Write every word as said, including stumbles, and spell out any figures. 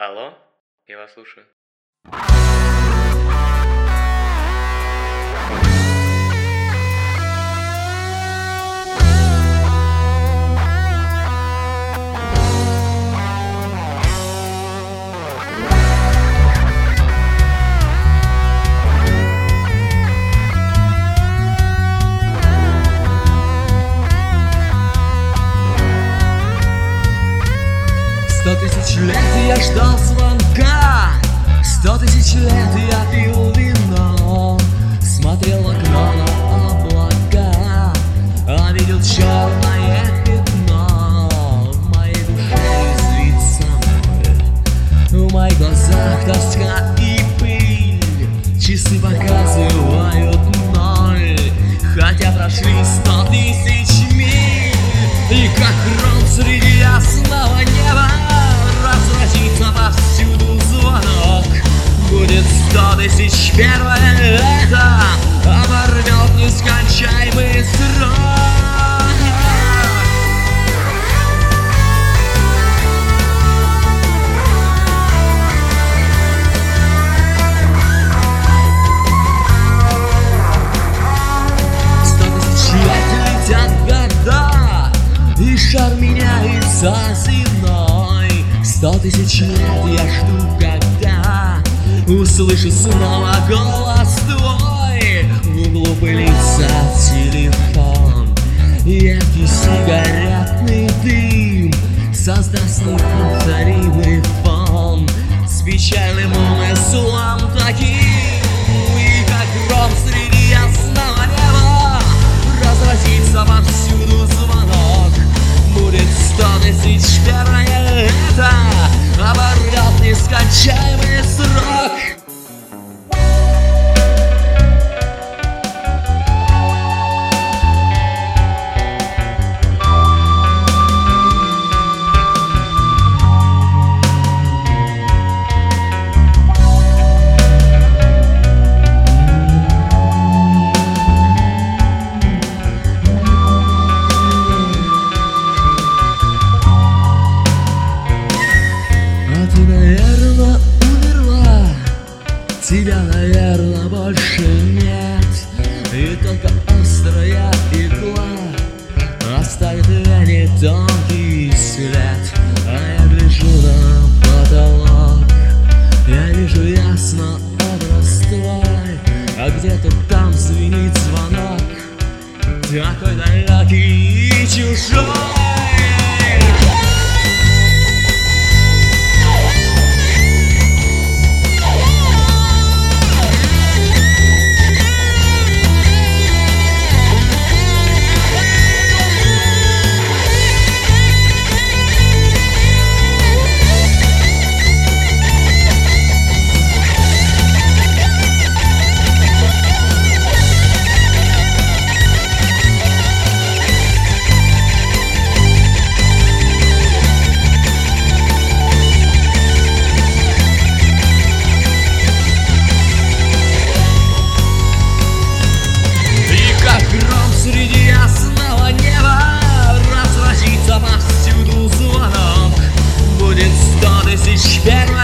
Алло, я вас слушаю. Сто тысяч лет я ждал звонка, сто тысяч лет я пил вино, смотрел в окно на облака, а видел черное пятно. В моей душе резвится мой, в моих глазах тоска и пыль. Часы показывают ноль, хотя прошли сто тысяч миль. И как гром среди ясного неба разразится повсюду звонок. Будет сто тысяч первое лето, оборвет нескончаемый срок. Сто тысяч лет летят года, и шар меняется земной. Сто тысяч лет я жду, когда услышу снова голос твой. В углу пылится телефон, яркий сигаретный дым создаст неповторимый фон с печальным умыслом таким. И как гром среди ясного неба разразится повсюду звонок. Будет сто тысяч первое лето, оборвет нескончаемый срок. Тебя, наверное, больше нет, и только острая игла оставит в вене тонкий след. А я гляжу на потолок, я вижу ясно образ твой, а где-то там звенит звонок, такой далекий и чужой. Среди ясного неба разразится повсюду звонок. Будет сто тысяч первое